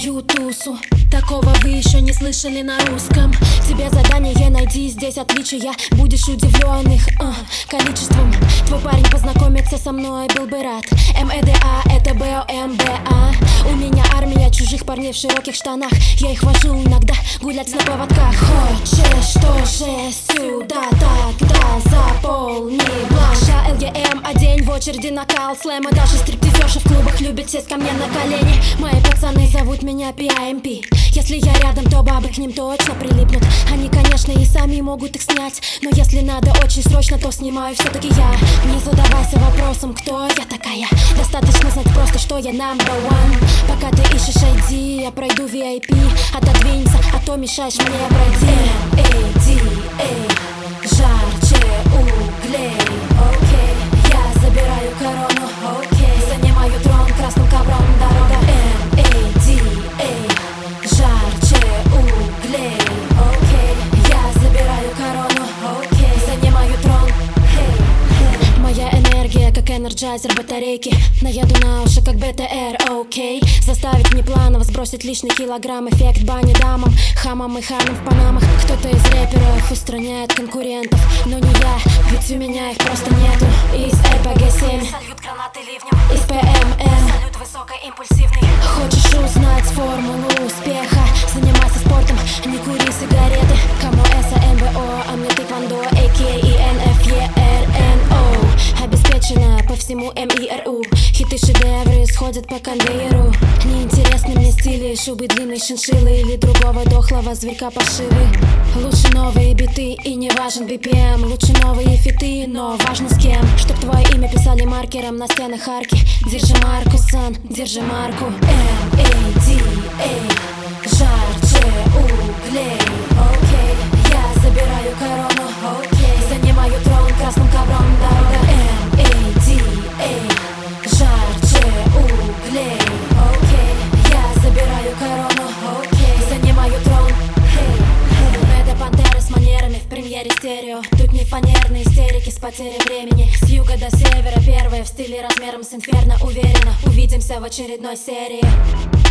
свою тусу. Такого вы еще не слышали на русском. Тебе задание найди здесь отличия. Будешь удивлен их количеством. Твой парень познакомиться со мной был бы рад. МЭДА это БОМБА. У меня армия чужих парней в широких штанах. Я их вожу иногда гулять на поводках. Хочешь тоже сюда, тогда заполни бланк. ЛГМ, одень в очереди накал слэма. Даже стриптизерши в клубах любят сесть ко мне на колени. Мои пацаны зовут меня PIMP. Если я рядом, то бабы к ним точно прилипнут. Они, конечно, и сами могут их снять, но если надо очень срочно, то снимаю все-таки я. Не задавайся вопросом, кто я такая. Достаточно знать просто, что я number one. Пока ты ищешь ID, я пройду VIP. Отодвинься, а то мешаешь мне пройти. Жарче углей. Окей, я забираю корону. Окей, занимаю трон красным ковром. Дорога жарче углей. Окей, я забираю корону. Окей, занимаю трон. Моя энергия как энерджайзер батарейки. Наеду на уши как БТР. Окей, заставить внепланово сбросить лишний килограмм. Эффект бани дамам, хамам и ханам в панамах. Кто-то из рэперов устраняет конкурентов, но не я, ведь у меня их просто нету. Из РПГ-7 салют гранаты ливнем. Из ПММ салют высокоимпульсивный. Хочешь узнать формулу успеха? Занимайся спортом, не кури сигареты. Кому МБО, а мне тэквондо, НФЕРНО. Обеспечено по всему МИРУ. Хиты, шедевры сходят по конвейеру. Неинтересны мне стили, шубы длинной шиншиллы или другого дохлого зверька пошивы. Лучше новые биты и не важен BPM. Лучше новые фиты, но важно с кем. Чтоб твое имя писали маркером на стенах арки. Держи марку, сан, держи марку. МЭДА, жарче углей. Окей, я забираю корону. Окей, занимаю трон красным ковром. Дорога жарче углей. Окей, я забираю корону. Окей, занимаю трон. МЭДА пантеры с манерами в премьере стерео. Тут не фанерные истерики с потерей времени. С юга до севера первая в стиле размером с инферно. Уверена, увидимся в очередной серии.